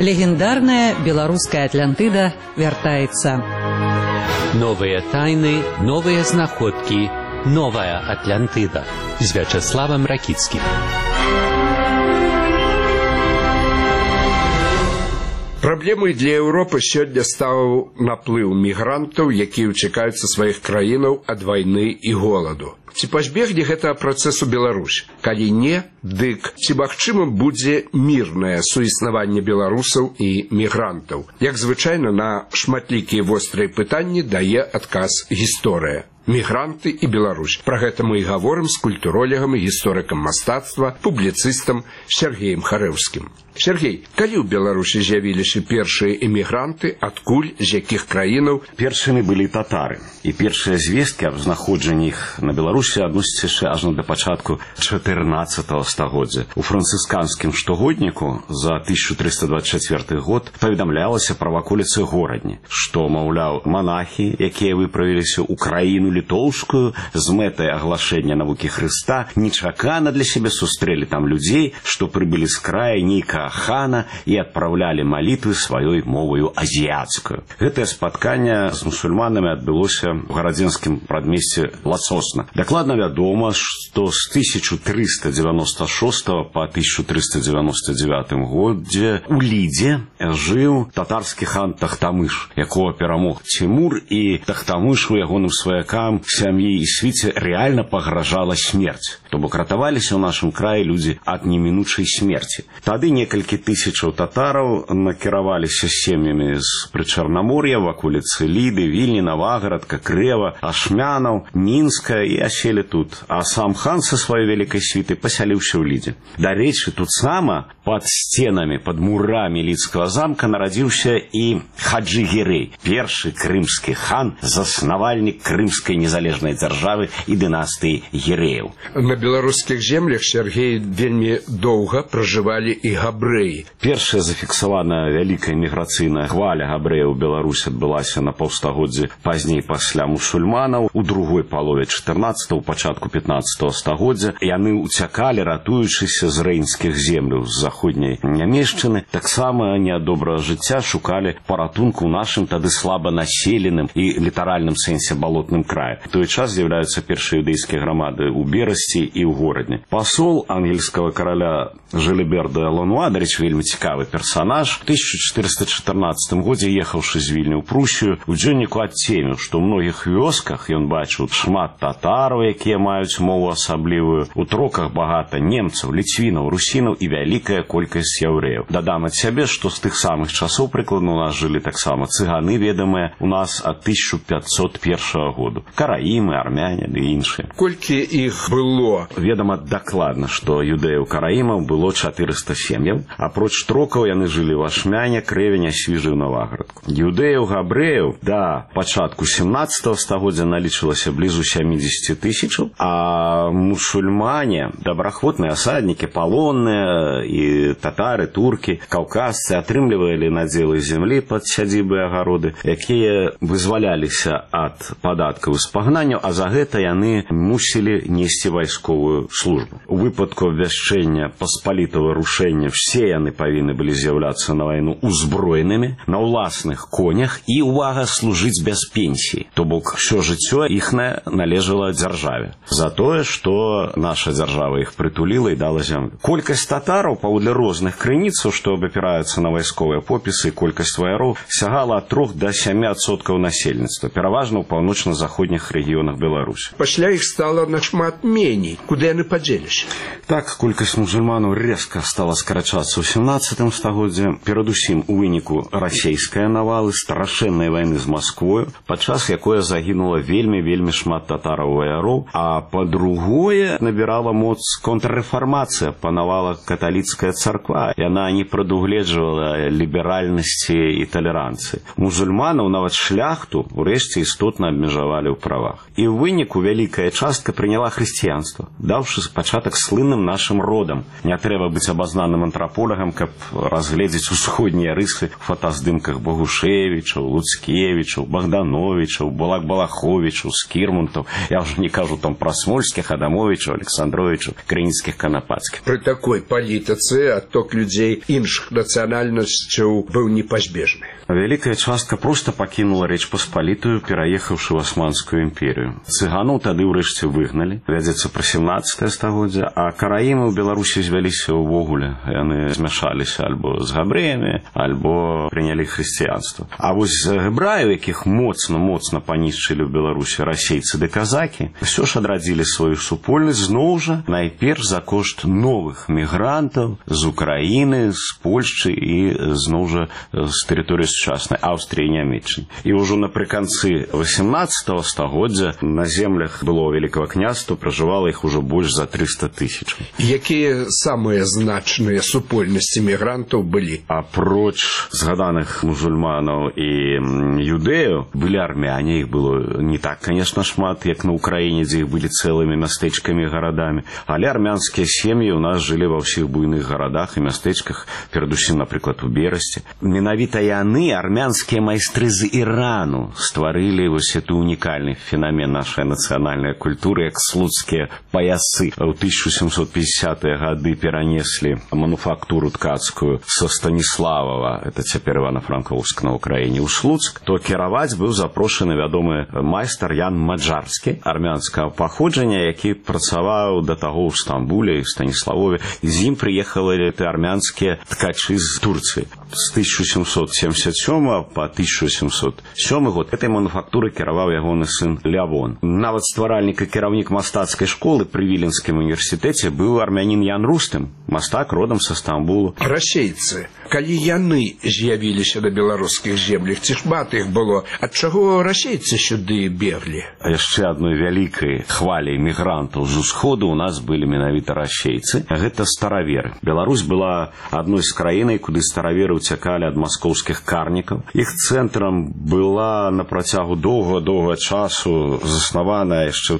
Легендарная белорусская Атлантида вяртаецца. Новые тайны, новые знаходки, новая Атлантида с Вячеславом Ракицким. Праблемай для Еўропы сёння стаў наплыў мігрантаў, якія ўцякаюць са сваіх краінаў ад вайны і голаду. Ці пазбегне гэта працэсу Беларусь? Калі не, дык ці магчымым будзе мірнае суіснаванне беларусаў і мігрантаў? Як звычайна на шматлікія вострыя пытанні дае адказ гісторыя. Мігранты і Беларусь. Пра гэта мы і гаворым з культуролегам і гісторыкам мастацтва, публіцыстам Сергеем Харэўскім. Сергей, калі ў Беларусі з'явіліся першыя эмігранты, адкуль, з якіх краінаў? Першымі былі татары. І першыя звесткі аб знаходжанні іх на Беларусі адносяцца яшчэ ажно да пачатку 14 стагоддзя. У францысканскім штогодніку за 1324 год паведамлялася пра ваколіцы горадні, што, маўляў, манахі, якія выправіліся ў краіну літоўскую з мэтай аглашэння навукі Хрыста, нечакана для сябе сустрэлі там людзей, што прыбылі з края нейкага хана і адпраўлялі малітвы сваёй моваю азіяцкую. Гэтае спатканне з мусульманамі адбылося ў гарадзенскім прадмесці Ласосна. Дакладна вядома, што з 1396 па 1399 годзе у Лідзе жыў татарскі хан Тахтамыш, якога перамог Цімур, і Тахтамышу ягоным сваякам, сям'і і свіце рэальна пагражала смерць. То бок ратаваліся ў нашым краі людзі ад немінучай смерці. Тады некалькі тысячаў татараў накіраваліся сем'ямі з Прычарнамор'я, ваколіцы Ліды, Вільні, Навагарадка, Крэва, Ашмянаў, Мінска і аселі тут. А сам хан са сваёй вялікай світай пасяліўся ў Лідзе. Дарэчы, тут сама пад сценамі, пад мурамі Лідскага замка нарадзіўся і Хаджы Гірэй, першы крымскі хан, заснавальнік крымскай незалежнай дзяржавы і дынастыі Гірэяў. На беларускіх землях, Сергей, вельмі доўга пражывалі і габрэі. Першая зафіксаваная вялікая міграцыйная хваля габрэяў у Беларусі адбылася на паўстагоддзі пазней пасля мусульманаў. У другой палове 14-го, пачатку 15-го стагоддзя яны уцякалі, ратуючыся з рэйнскіх земляў, з заходняй нямешчыны. Таксама не ад добрага жыцця шукалі паратунку ў нашым тады слаба населеным і літаральным сэнсе балотным краі. В той час з'яўляюцца першыя юдэйскія грамады ў Берасці і ў горадні. Пасол ангельскага караля Жылібер де Лануа, дарэчы, вельмі цікавы персанаж, у 1414 годзе, ехаўшы з Вільні ў Прусію, у дзённіку адцеміў, што ў многіх вёсках ён бачыў шмат татараў, якія маюць мову асаблівую, у троках багата немцаў, ліцвінаў, русінаў і вялікая колькасць яўрэяў. Дадам ад сябе, што з тых самых часоў прыкладна у нас жылі таксама цыганы, ведамыя у нас ад 1501 году. Караімы, армяне ды іншыя. Колькі іх было? Ведама дакладна, што юдэяў-караімаў было 400 сем'яў. Апроч трокаў яны жылі ў Ашмяне, Крэвені, Свіжы ў Навагарадку. Юдэяў-габрэяў да пачатку 17 стагоддзя налічылася блізу 70 тысячаў, а мусульмане, добраахвотныя асаднікі, палонныя і татары, туркі, каўказцы атрымлівалі надзелы зямлі пад сядзібы і агароды, якія вызваляліся ад падаткаў і спагнанняў, а за гэта яны мусілі несці вайсковую службу. У выпадку абвяшчэння паспалітага рушэння все яны павінны былі з'яўляцца на вайну узброенымі, на ўласных конях і, увага, служыць без пенсіі. То бок, ўсё жыццё іхнае належала дзяржаве. За тое, што наша дзяржава іх прытуліла і дала зямлю. Колькасць татараў, паводле розных крыніцаў, што абапіраюцца на вайсковыя попісы, колькасць ваяроў сягала ад 3 до 7% насельніцтва, пераважна ў паўночна-заходніх рэгіёнах Беларусі. Пасля іх стала нашмат меней. Куды яны падзеліся? Так, колькасць мусульманаў резка стала скарачацца ў 17 стагоддзе, перадусім у выніку расейскай навалы, страшэннай вайны з Масквою, падчас якой загінула вельмі шмат татараў-ваяроў, а па-другое набірала моц контррэфармацыя, панавала каталіцкая царква. Яна не прадугледжвала ліберальнасці і талеранцыі. Мусульманаў, нават шляхту, урэшце істотна абмежавалі ў ў правах. І ў выніку вялікая частка прыняла хрысціянства, даўшы пачатак слынным нашым родам. Не трэба быць абазнаным антраполягам, каб разгледзець усходнія рысы у фотаздымках Богушевічаў, Луцкевічаў, Богдановичаў, Балак-Балаховічаў, Скірмунтаў. Я ўжо не кажу там пра Смольскіх, Адамовічаў, Александровічаў, Крыніцкіх, Канапацкіх. Пры такой палітыцы адток людзей іншых нацыянальнасцяў быў непазбежны. Вялікая частка проста пакінула Рэч Паспалітую, пераехаўшы ў Асманскую імперію. Цыганаў тады ўрэшце выгналі, вядзецца пра 17 стагоддзя, а караімы ў Беларусі звяліся ўвогуле. Яны змяшаліся альбо з габрэямі, альбо прынялі хрысціянства. А вось гебраю, якіх моцна панішчылі ў Беларусі расейцы ды казакі, ўсё ж адрадзілі сваю супольнасць зноў жа найперш за кошт новых мігрантаў з Украіны, з Польшчы і зноў жа з тэрыторыі сучаснай Аўстрыі і Нямецчыны. І ўжо напрыканцы 18 стагоддзя на землях былого Вялікага княства пражывала іх ужо больш за 300 тысяч. Якія самыя значныя супольнасці мігрантаў былі? Апроч згаданых мусульманаў і юдэяў былі армяне, іх было не так, конечно, шмат, як на Украіне, дзе іх былі цэлымі мястэчкамі і гарадамі, але армянскія сем'і ў нас жылі ва ўсіх буйных гарадах і мястэчках, перадусім, напрыклад, у Берасці. Менавіта яны, армянскія майстры з Ірану, стварылі вось эту унікальны фенамен нашай нацыянальнай культуры, як слуцкія паясы. У 1750-е гады перанеслі мануфактуру ткацкую со Станіславова, это цяпер Івано-Франкоўск на Украіне, у Слуцк, то кіраваць быў запрошаны вядомы майстар Ян Маджарскі, армянскага паходжання, які працаваў да таго ў Стамбуле і Станіславове. З ім прыехалі армянскія ткачы з Турцыі. З 1777 по 1707 год этой мануфактуры кіраваў ягоны сын Лявон. Нават стваральнік і кіраўнік мастацкай школы пры Віленскім універсітэце быў армянін Ян Рустым, мастак родам са Стамбулу. Расейцы, калі яны з'явіліся на беларускіх землях, ці шмат іх было, ад чаго расейцы сюды беглі? Яшчэ адной вялікай хваляй мігрантаў з усходу у нас былі менавіта расейцы. Гэта стараверы. Беларусь была адной з краінай, куды стараверы уцякалі ад маскоўскіх карнікаў. Іх цэнтрам была на працягу доўга часу заснаваная яшчэ ў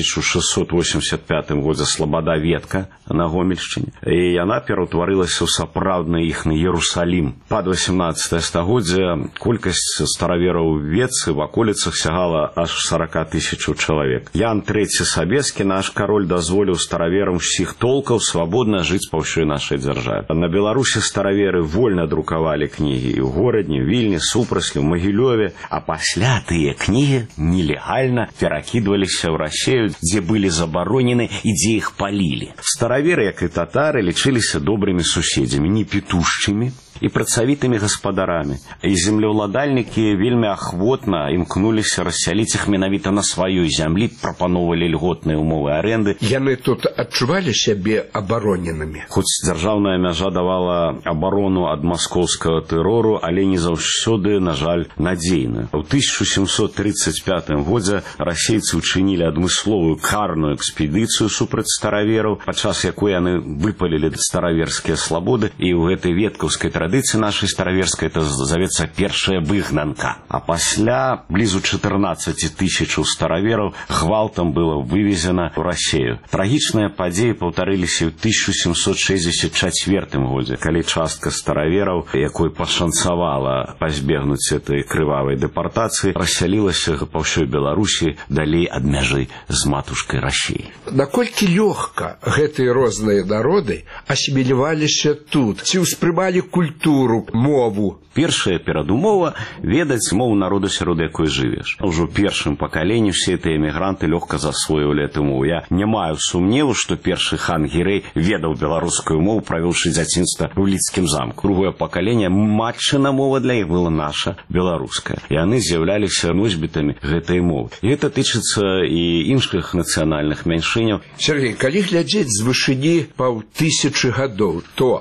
1685 годзе Слабада Ветка на Гомельшчыне. І яна пераўтварылася ў сапраўдны іхны Иерусалим. Пад 18 стагоддзя колькасць старавераў Ветцы в аколіцах сягала аж 40 тысячаў чалавек. Ян III Сабескі, наш кароль, дазволіў стараверам усіх толкаў свабодна жыць па ўсёй нашай дзяржаве. На Беларусі стараверы вольна друкавалі кнігі і ў горадні, Вільні, Супраслі, Магілёве, а пасля тыя кнігі нелегальна перакідваліся ў Расею, дзе былі забаронены і дзе іх палілі. Стараверы, як і татары, лічыліся добрымі суседзямі, не петушчымі і працавітымі гаспадарамі. І землеўладальнікі вельмі ахвотна імкнуліся рассяліць іх менавіта на сваёй зямлі, прапаноўвалі льготныя ўмовы арэнды. Яны тут адчувалі сябе абароненымі. Хоць дзяржаўная мяжа давала абарону ад маскоўскага тэрору, але не заўсёды, на жаль, надзейную. У 1735 годзе расейцы ўчынілі адмысловую карную экспедыцыю супраць старавераў, падчас якой яны выпалілі стараверскія слабоды, і ў гэтай веткаўскай традыцыі нашай стараверскай это завецца першая выгнанка. А пасля блізу 14 тысячаў старавераў гвалтам было вывезена ў Расею. Трагічныя падзеі паўтарыліся ў 1764 годзе, калі частка старавераў, якой пашанцавала пазбегнуць этой крывавай дэпартацыі, рассялілася па ўсёй Беларусі далей ад мяжы з матушкай Расеі. Наколькі лёгка гэтыя розныя народы асіміляваліся тут? Ці ўспрымалі культуру, мову? Першая перадумова – ведаць мову народу, сярод якой жывеш. Ужо першым пакаленню все гэтыя эмігранты лёгка засвоівалі эту мову. Я не маю сумневу, што першы хан Гірэй ведаў беларускую мову, правёўшы дзяцінства ў Лідскім замку. Другое пакаленне, матчына мова для іх была наша, беларуская. Яны з'яўляліся носьбітамі гэтай мовы. І гэта тычыцца і іншых нацыянальных мяншыняў. Сергей, калі глядзець з вышыні паўтысячы гадоў, то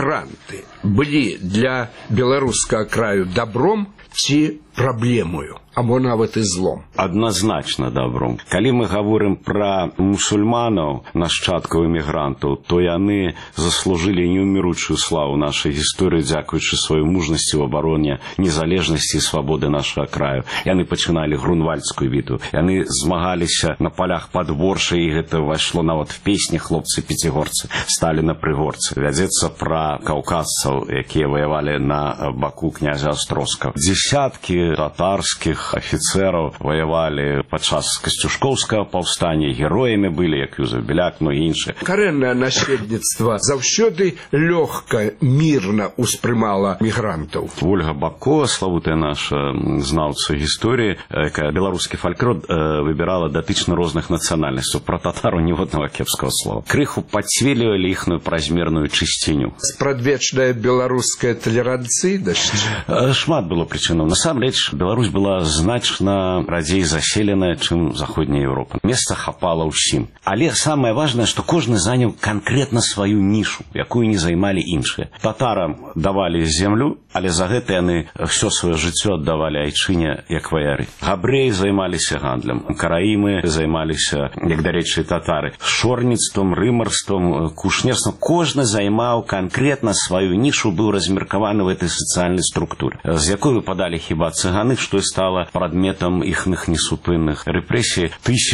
эмігранты былі для беларускага краю добром ці праблемою? або нават і злом? Адназначна добром. Калі мы гаворым пра мусульманаў, нашчадкаў эмігрантаў, то яны заслужылі неўміручую славу нашай гісторыі, дзякуючы сваёй мужнасці ў абароне незалежнасці і свабоды нашага краю. Яны пачыналі грунвальдскую бітву, яны змагаліся на палях пад Воршай, і гэта ўвайшло нават в песні «Хлопцы-пяцігорцы» сталі на прыгорцы. Вядзецца пра каўказцаў, якія ваявалі на баку князя Астроскага. Дзесяткі татарскіх афіцэраў ваявалі падчас касцюшкоўскага паўстання, героямі былі, як Юзеф Беляк, ну і іншыя. Карэннае насельніцтва заўсёды лёгка, мірна ўспрымала мігрантаў. Ольга Бакова, славутая наша знаўца гісторыі, якая беларускі фальклор выбірала датычна розных нацыянальнасцяў. Пра татару ніводнага кепскага слова. Крыху падцвелівалі іхную празмерную чысціню. Спрадвечная беларуская талеранцыйнасць? Шмат было прычынаў. Насамрэч, Беларусь была значна радзей заселеная, чым заходняя Еўропа. Месца хапала ўсім. Але самае важнае, што кожны заняў канкрэтна сваю нішу, якую не займалі іншыя. Татарам давалі землю, але за гэта яны ўсё сваё жыццё аддавалі айчыне як ваяры. Габрэі займаліся гандлем, караімы займаліся, як дарэчы, татары, шорніцтвам, рымарствам, кушнерствам. Кожны займаў канкрэтна сваю нішу, быў размеркаваны в этой сацыяльнай структуре, з якой выпадалі хіба цыганы, што і стала прадметам іхных несупынных рэпрэсій.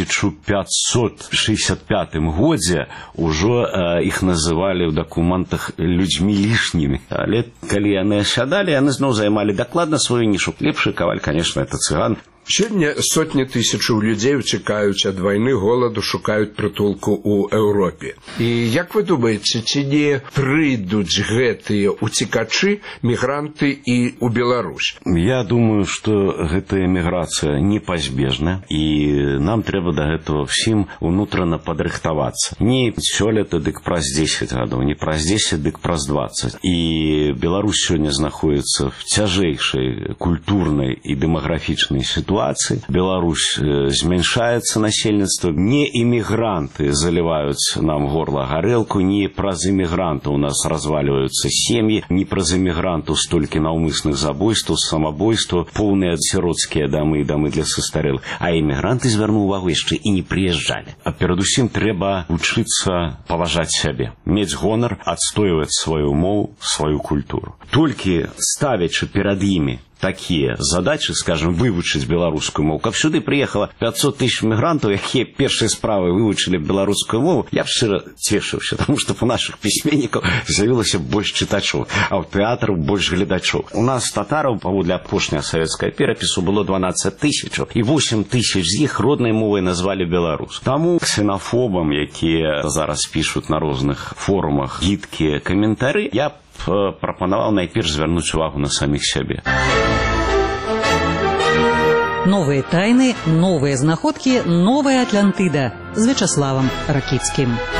1565 годзе ўжо іх называлі ў дакументах людзьмі лішнімі. Але калі яны асядалі, яны зноў займалі дакладна сваю нішу. Лепшы каваль, конечно, это цыган. Сёння сотні тысячаў людзей уцікаюць ад вайны, голаду, шукаюць прытулку ў Еўропе. І як вы думаеце, ці не прыйдуць гэтыя уцікачы, мігранты і ў Беларусь? Я думаю, што гэтая міграцыя непазбежна, і нам трэба да гэтага ўсім унутрана падрыхтавацца. Не сёлета, дык праз 10 гадоў, не праз 10, дык праз 20. І Беларусь сёння знаходзіцца в цяжэйшай культурнай і дэмаграфічнай сітуацыі. Беларусь змяншаецца насельніцтва. Не іммігранты заліваюць нам горла гарэлку, не праз іммігрантаў у нас разваливаюцца сем'і, не праз іммігрантаў столькі наўмысных забойстваў, самабойстваў, поўныя сіроцкія дамы і дамы для састарэлых. А іммігранты, звярну ўвагу, яшчэ і не прыязджалі. А перадусім трэба вучыцца паважаць сябе, мець гонар, адстойваць сваю мову, сваю культуру. Толькі ставячы перад імі такие задачи, скажем, вывучить белорусскую мову. Как сюда приехало 500 тысяч мигрантов, якія першие справы вывучили белорусскую мову, я б шчыра цешыўся, потому что у наших письменников з'явілася больш чытачоў, а ў тэатраў больш гледачоў. У нас татараў, паводле апошняга савецкага перапісу, было 12 тысяч, і 8 тысяч з іх роднай мовай назвалі беларус. Таму ксенофобам, якія зараз пишут на розных форумах гідкія каментары, я прапанаваў найперш звярнуць увагу на саміх сябе. Новые тайны, новые знаходкі, новая Атлантыда з Вячаславам Ракіцкім.